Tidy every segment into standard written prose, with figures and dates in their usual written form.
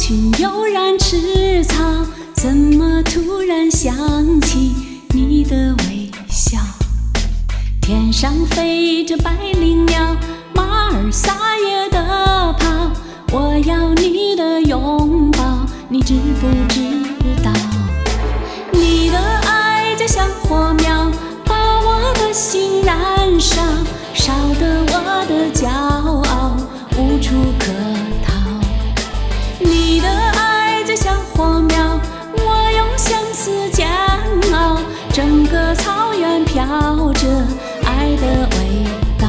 群悠然吃草，怎么突然想起你的微笑？天上飞着百灵鸟，马儿撒野地跑，我要你的拥抱，你知不知道？你的爱就像火苗，把我的心燃烧，烧得我的骄傲无处可逃。你的爱就像火苗，我用相思煎熬，整个草原飘着爱的味道。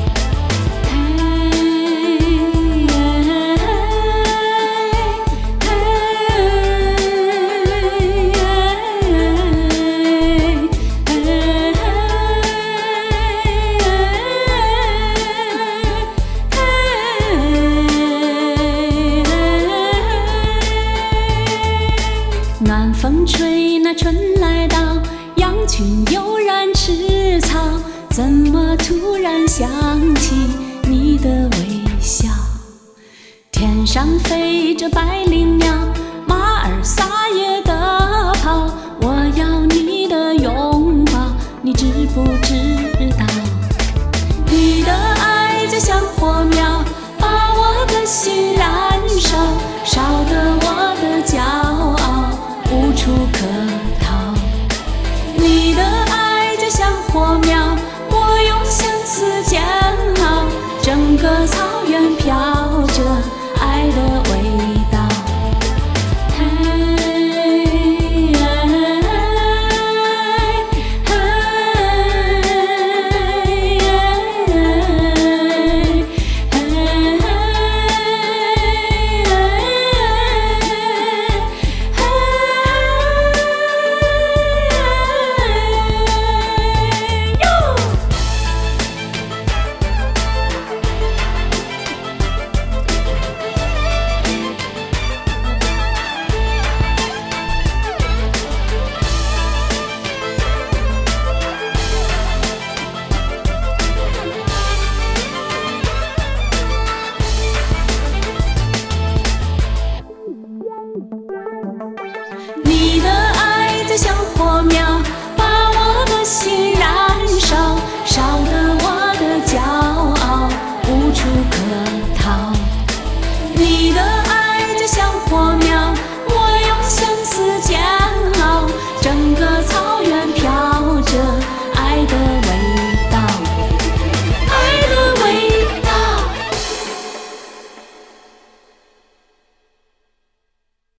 暖风吹，那春来到，羊群悠然吃草，怎么突然想起你的微笑？天上飞着百灵鸟，马儿撒野地跑，我要你的拥抱，你知不知道？你的爱就像火苗，把我的心燃烧，烧得我的骄傲无处可